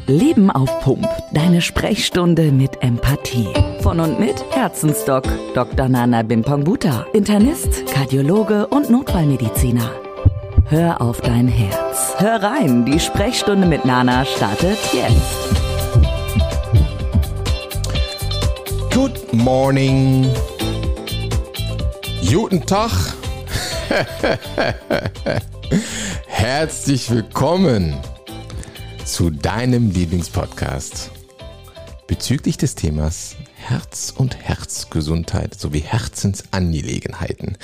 Leben auf Pump. Deine Sprechstunde mit Empathie. Von und mit Herzensdoc Dr. Nana Bimpongbuta, Internist, Kardiologe und Notfallmediziner. Hör auf dein Herz. Hör rein, die Sprechstunde mit Nana startet jetzt. Good morning. Guten Tag. Herzlich willkommen zu deinem Lieblingspodcast bezüglich des Themas Herz und Herzgesundheit sowie Herzensangelegenheiten.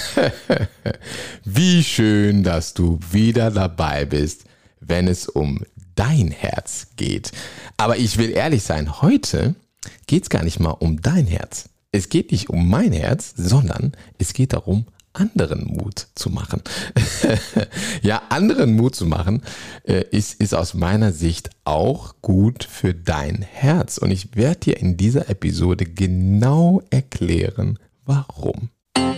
Wie schön, dass du wieder dabei bist, wenn es um dein Herz geht. Aber ich will ehrlich sein, heute geht es gar nicht mal um dein Herz. Es geht nicht um mein Herz, sondern es geht darum, anderen Mut zu machen. Ja, anderen Mut zu machen ist aus meiner Sicht auch gut für dein Herz. Und ich werde dir in dieser Episode genau erklären, warum.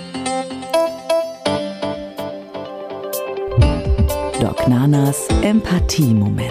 Doc Nanas Empathie-Moment.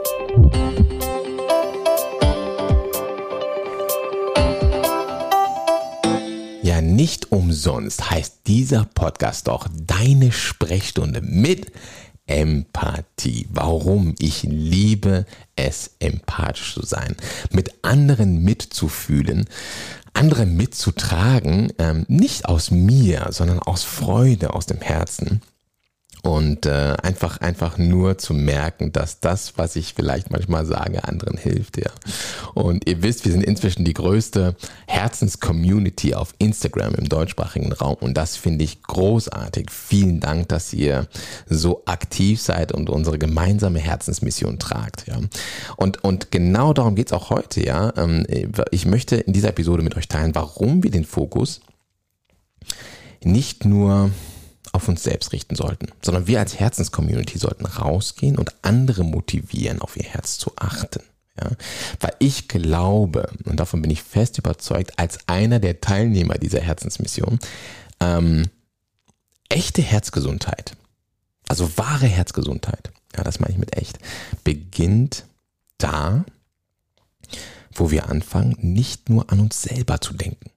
Ja, nicht umsonst heißt dieser Podcast doch deine Sprechstunde mit Empathie. Warum? Ich liebe es, empathisch zu sein, mit anderen mitzufühlen, andere mitzutragen, nicht aus mir, sondern aus Freude, aus dem Herzen. Und einfach nur zu merken, dass das, was ich vielleicht manchmal sage, anderen hilft, ja. Und ihr wisst, wir sind inzwischen die größte Herzenscommunity auf Instagram im deutschsprachigen Raum. Und das finde ich großartig. Vielen Dank, dass ihr so aktiv seid und unsere gemeinsame Herzensmission tragt, ja. Und genau darum geht es auch heute, ja. Ich möchte in dieser Episode mit euch teilen, warum wir den Fokus nicht nur auf uns selbst richten sollten, sondern wir als Herzenscommunity sollten rausgehen und andere motivieren, auf ihr Herz zu achten. Ja? Weil ich glaube, und davon bin ich fest überzeugt, als einer der Teilnehmer dieser Herzensmission, echte Herzgesundheit, also wahre Herzgesundheit, ja, das meine ich mit echt, beginnt da, wo wir anfangen, nicht nur an uns selber zu denken.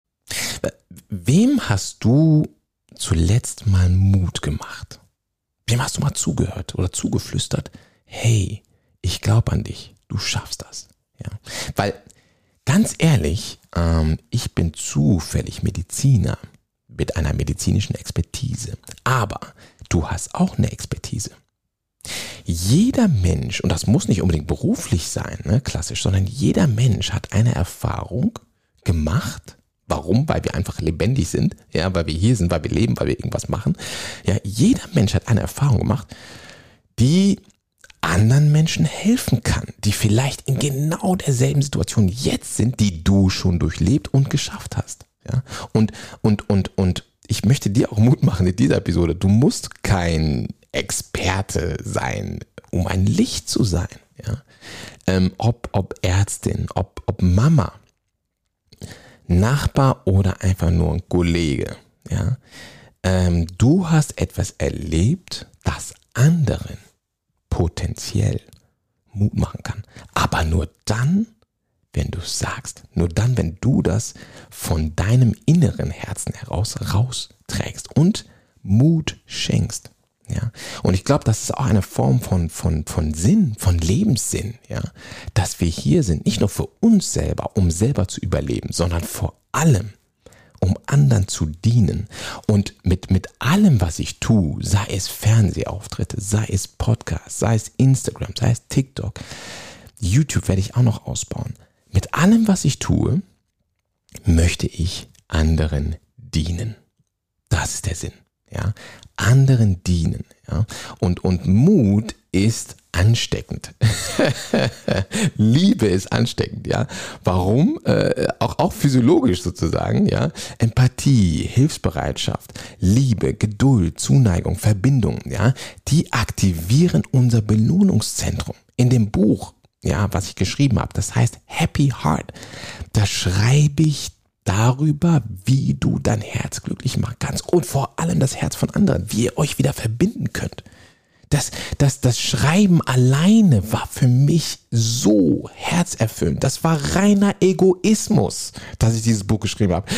Wem hast du zuletzt mal Mut gemacht? Wem hast du mal zugehört oder zugeflüstert? Hey, ich glaube an dich, du schaffst das. Ja. Weil, ganz ehrlich, ich bin zufällig Mediziner mit einer medizinischen Expertise. Aber du hast auch eine Expertise. Jeder Mensch, und das muss nicht unbedingt beruflich sein, ne, klassisch, sondern jeder Mensch hat eine Erfahrung gemacht. Warum? Weil wir einfach lebendig sind, ja, weil wir hier sind, weil wir leben, weil wir irgendwas machen. Ja, jeder Mensch hat eine Erfahrung gemacht, die anderen Menschen helfen kann, die vielleicht in genau derselben Situation jetzt sind, die du schon durchlebt und geschafft hast. Ja, und ich möchte dir auch Mut machen in dieser Episode. Du musst kein Experte sein, um ein Licht zu sein. Ja, ob Ärztin, ob Mama, Nachbar oder einfach nur ein Kollege, ja, du hast etwas erlebt, das anderen potenziell Mut machen kann. Aber nur dann, wenn du es sagst, nur dann, wenn du das von deinem inneren Herzen heraus rausträgst und Mut schenkst. Ja, und ich glaube, das ist auch eine Form von Sinn, von Lebenssinn, ja, dass wir hier sind, nicht nur für uns selber, um selber zu überleben, sondern vor allem, um anderen zu dienen. Und mit allem, was ich tue, sei es Fernsehauftritte, sei es Podcasts, sei es Instagram, sei es TikTok, YouTube werde ich auch noch ausbauen. Mit allem, was ich tue, möchte ich anderen dienen. Das ist der Sinn. Ja, anderen dienen. Ja, und Mut ist ansteckend. Liebe ist ansteckend. Ja, warum? Auch physiologisch sozusagen. Ja, Empathie, Hilfsbereitschaft, Liebe, Geduld, Zuneigung, Verbindung. Ja, die aktivieren unser Belohnungszentrum. In dem Buch, ja, was ich geschrieben habe, das heißt Happy Heart. Da schreibe ich darüber, wie du dein Herz glücklich machen kannst und vor allem das Herz von anderen, wie ihr euch wieder verbinden könnt. Das Schreiben alleine war für mich so herzerfüllend. Das war reiner Egoismus, dass ich dieses Buch geschrieben habe.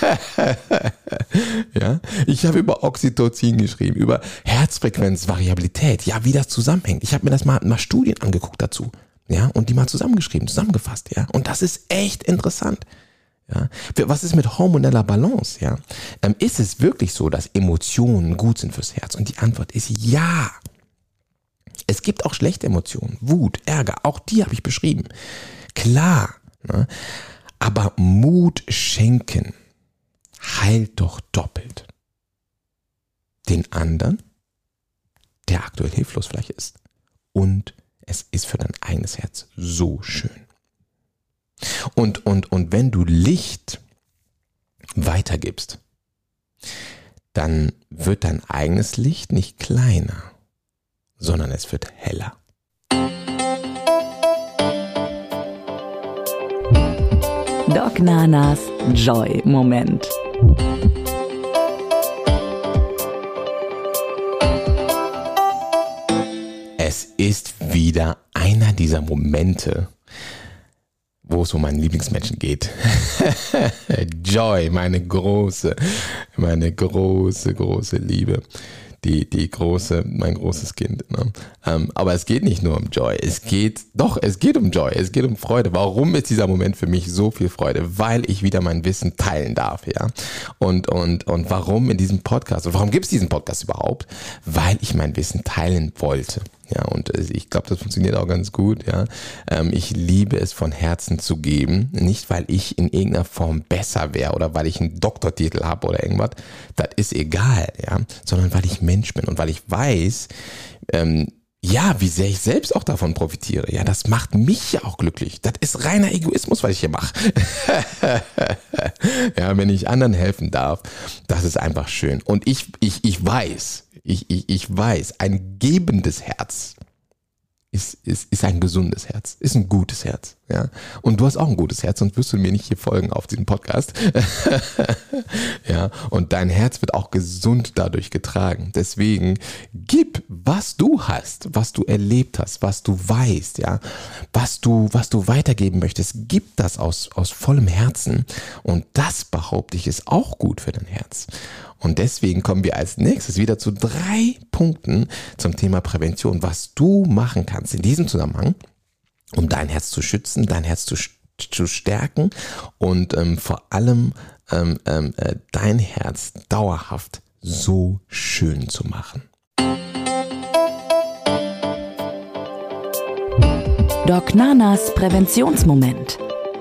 Ja, ich habe über Oxytocin geschrieben, über Herzfrequenzvariabilität, ja, wie das zusammenhängt. Ich habe mir das mal Studien angeguckt dazu, ja, und die mal zusammengefasst, ja. Und das ist echt interessant. Ja. Was ist mit hormoneller Balance? Ja? Ist es wirklich so, dass Emotionen gut sind fürs Herz? Und die Antwort ist ja. Es gibt auch schlechte Emotionen, Wut, Ärger, auch die habe ich beschrieben. Klar, ne? Aber Mut schenken heilt doch doppelt. Den anderen, der aktuell hilflos vielleicht ist. Und es ist für dein eigenes Herz so schön. Und wenn du Licht weitergibst, dann wird dein eigenes Licht nicht kleiner, sondern es wird heller. Doc Nanas Joy-Moment. Es ist wieder einer dieser Momente, wo es um meinen Lieblingsmenschen geht. Joy, meine große Liebe. Mein großes Kind. Ne? Aber es geht nicht nur um Joy. Es geht um Joy. Es geht um Freude. Warum ist dieser Moment für mich so viel Freude? Weil ich wieder mein Wissen teilen darf, ja. Und warum in diesem Podcast? Und warum gibt es diesen Podcast überhaupt? Weil ich mein Wissen teilen wollte. Ja, und ich glaube, das funktioniert auch ganz gut, ja. Ich liebe es von Herzen zu geben. Nicht, weil ich in irgendeiner Form besser wäre oder weil ich einen Doktortitel habe oder irgendwas. Das ist egal, ja. Sondern weil ich Mensch bin und weil ich weiß, wie sehr ich selbst auch davon profitiere. Ja, das macht mich ja auch glücklich. Das ist reiner Egoismus, was ich hier mache. Ja, wenn ich anderen helfen darf, das ist einfach schön. Und ich weiß, ein gebendes Herz ist ein gesundes Herz, ist ein gutes Herz. Ja? Und du hast auch ein gutes Herz, sonst wirst du mir nicht hier folgen auf diesem Podcast. Ja? Und dein Herz wird auch gesund dadurch getragen. Deswegen gib, was du hast, was du erlebt hast, was du weißt, ja? was du weitergeben möchtest, gib das aus vollem Herzen. Und das, behaupte ich, ist auch gut für dein Herz. Und deswegen kommen wir als nächstes wieder zu 3 Punkten zum Thema Prävention, was du machen kannst in diesem Zusammenhang, um dein Herz zu schützen, dein Herz zu stärken und vor allem dein Herz dauerhaft so schön zu machen. Doc Nanas Präventionsmoment.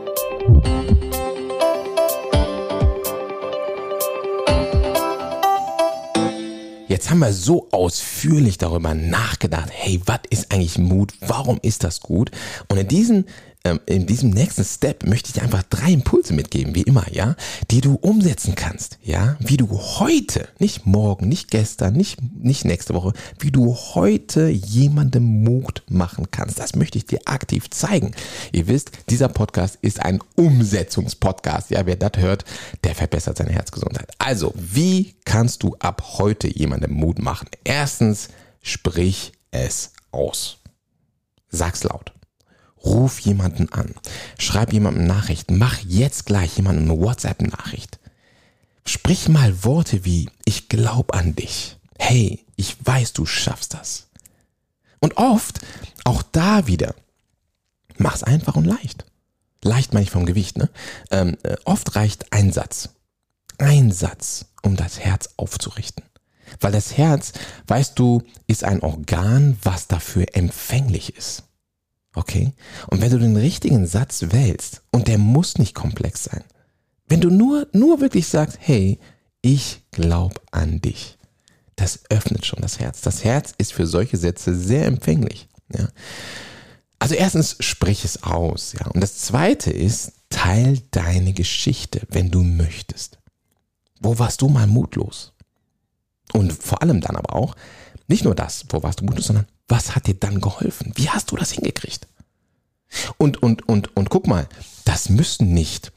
Jetzt haben wir so ausführlich darüber nachgedacht, hey, was ist eigentlich Mut? Warum ist das gut? Und in diesem nächsten Step möchte ich dir einfach 3 Impulse mitgeben, wie immer, ja, die du umsetzen kannst, ja, wie du heute, nicht morgen, nicht gestern, nicht nächste Woche, wie du heute jemandem Mut machen kannst. Das möchte ich dir aktiv zeigen. Ihr wisst, dieser Podcast ist ein Umsetzungspodcast. Ja, wer das hört, der verbessert seine Herzgesundheit. Also, wie kannst du ab heute jemandem Mut machen? Erstens, sprich es aus. Sag's laut. Ruf jemanden an, schreib jemandem Nachricht, mach jetzt gleich jemandem eine WhatsApp-Nachricht. Sprich mal Worte wie, ich glaube an dich, hey, ich weiß, du schaffst das. Und oft, auch da wieder, mach's einfach und leicht. Leicht meine ich vom Gewicht, ne? Oft reicht ein Satz, um das Herz aufzurichten. Weil das Herz, weißt du, ist ein Organ, was dafür empfänglich ist. Okay? Und wenn du den richtigen Satz wählst, und der muss nicht komplex sein, wenn du nur wirklich sagst, hey, ich glaube an dich, das öffnet schon das Herz. Das Herz ist für solche Sätze sehr empfänglich. Ja? Also erstens, sprich es aus. Ja? Und das Zweite ist, teil deine Geschichte, wenn du möchtest. Wo warst du mal mutlos? Und vor allem dann aber auch, nicht nur das, wo warst du mutlos, sondern was hat dir dann geholfen? Wie hast du das hingekriegt? Und guck mal, das muss nicht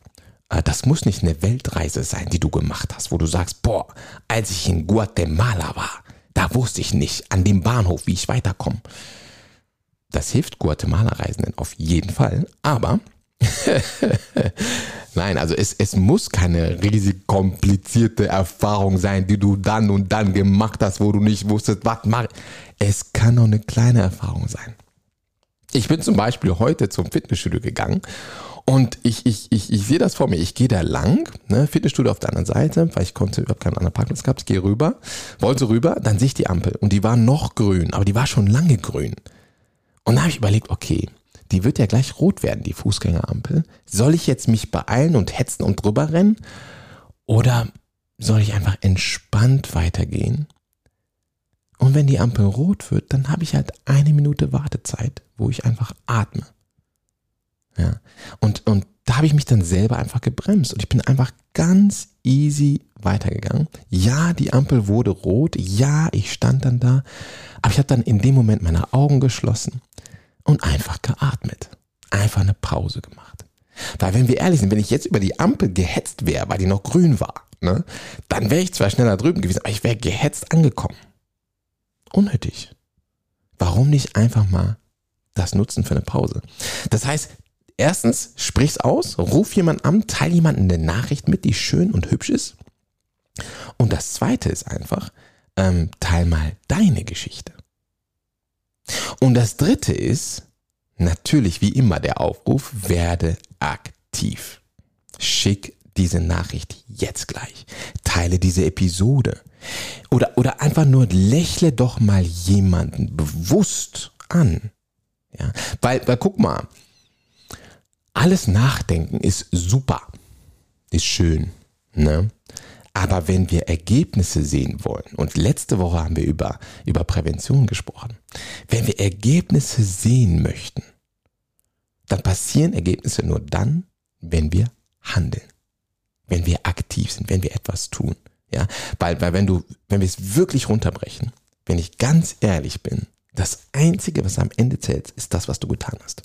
eine Weltreise sein, die du gemacht hast, wo du sagst, boah, als ich in Guatemala war, Da wusste ich nicht an dem Bahnhof, wie ich weiterkomme. Das hilft Guatemala-Reisenden auf jeden Fall, aber nein, also es muss keine riesig komplizierte Erfahrung sein, die du dann und dann gemacht hast, wo du nicht wusstest, was mache ich. Es kann auch eine kleine Erfahrung sein. Ich bin zum Beispiel heute zum Fitnessstudio gegangen und ich sehe das vor mir. Ich gehe da lang, ne, Fitnessstudio auf der anderen Seite, weil ich habe keinen anderen Parkplatz gehabt. Ich gehe rüber, wollte rüber, dann sehe ich die Ampel und die war noch grün, aber die war schon lange grün. Und da habe ich überlegt, okay, die wird ja gleich rot werden, die Fußgängerampel. Soll ich jetzt mich beeilen und hetzen und drüber rennen? Oder soll ich einfach entspannt weitergehen? Und wenn die Ampel rot wird, dann habe ich halt 1 Minute Wartezeit, wo ich einfach atme. Ja. Und da habe ich mich dann selber einfach gebremst und ich bin einfach ganz easy weitergegangen. Ja, die Ampel wurde rot. Ja, ich stand dann da. Aber ich habe dann in dem Moment meine Augen geschlossen und einfach geatmet. Einfach eine Pause gemacht. Weil wenn wir ehrlich sind, wenn ich jetzt über die Ampel gehetzt wäre, weil die noch grün war, ne, dann wäre ich zwar schneller drüben gewesen, aber ich wäre gehetzt angekommen. Unnötig. Warum nicht einfach mal das nutzen für eine Pause? Das heißt, erstens, sprich's aus, ruf jemanden an, teile jemanden eine Nachricht mit, die schön und hübsch ist. Und das Zweite ist einfach, teil mal deine Geschichte. Und das Dritte ist, natürlich wie immer der Aufruf, werde aktiv. Schick diese Nachricht jetzt gleich. Teile diese Episode. Oder einfach nur lächle doch mal jemanden bewusst an. Ja? Weil guck mal, alles Nachdenken ist super, ist schön, ne? Aber wenn wir Ergebnisse sehen wollen, und letzte Woche haben wir über Prävention gesprochen, wenn wir Ergebnisse sehen möchten, dann passieren Ergebnisse nur dann, wenn wir handeln, wenn wir aktiv sind, wenn wir etwas tun. Ja? Weil wenn wir es wirklich runterbrechen, wenn ich ganz ehrlich bin, das Einzige, was am Ende zählt, ist das, was du getan hast.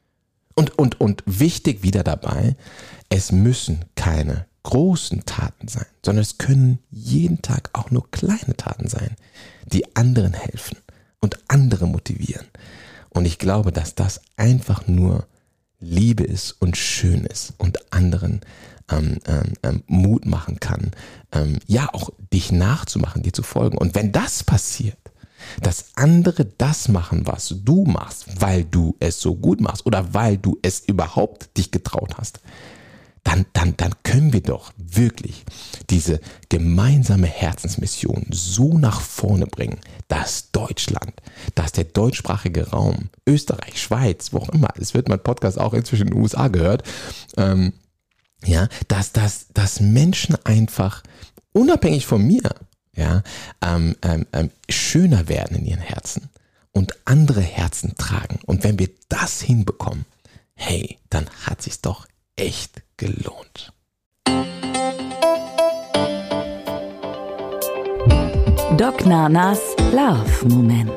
Und wichtig wieder dabei, es müssen keine großen Taten sein, sondern es können jeden Tag auch nur kleine Taten sein, die anderen helfen und andere motivieren. Und ich glaube, dass das einfach nur Liebe ist und schön ist und anderen Mut machen kann, ja auch dich nachzumachen, dir zu folgen. Und wenn das passiert, dass andere das machen, was du machst, weil du es so gut machst oder weil du es überhaupt dich getraut hast, dann können wir doch wirklich diese gemeinsame Herzensmission so nach vorne bringen, dass Deutschland, dass der deutschsprachige Raum, Österreich, Schweiz, wo auch immer, es wird mein Podcast auch inzwischen in den USA gehört, ja, dass Menschen einfach unabhängig von mir, ja, schöner werden in ihren Herzen und andere Herzen tragen. Und wenn wir das hinbekommen, hey, dann hat sich's doch echt gelohnt. Doc Nanas Love-Moment.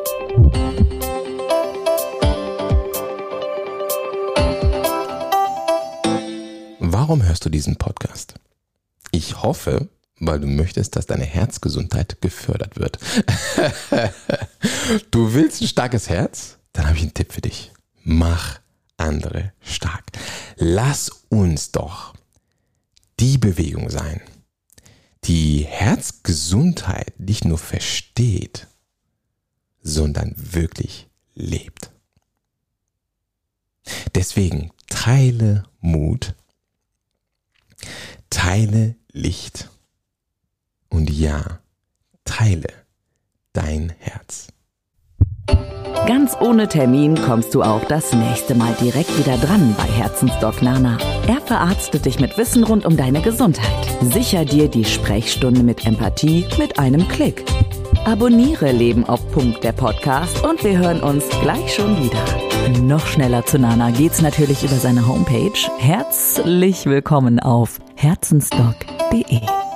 Warum hörst du diesen Podcast? Ich hoffe, weil du möchtest, dass deine Herzgesundheit gefördert wird. Du willst ein starkes Herz? Dann habe ich einen Tipp für dich. Mach andere stark. Lass uns doch die Bewegung sein, die Herzgesundheit nicht nur versteht, sondern wirklich lebt. Deswegen teile Mut, teile Licht und ja, teile dein Herz. Ganz ohne Termin kommst du auch das nächste Mal direkt wieder dran bei Herzensdoc Nana. Er verarztet dich mit Wissen rund um deine Gesundheit. Sicher dir die Sprechstunde mit Empathie mit einem Klick. Abonniere Leben auf Punkt, der Podcast, und wir hören uns gleich schon wieder. Noch schneller zu Nana geht's natürlich über seine Homepage. Herzlich willkommen auf herzensdoc.de.